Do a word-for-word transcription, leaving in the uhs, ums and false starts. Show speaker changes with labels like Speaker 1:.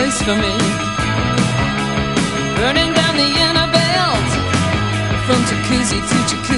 Speaker 1: place for me. Burning down the inner belt from jacuzzi to jacuzzi.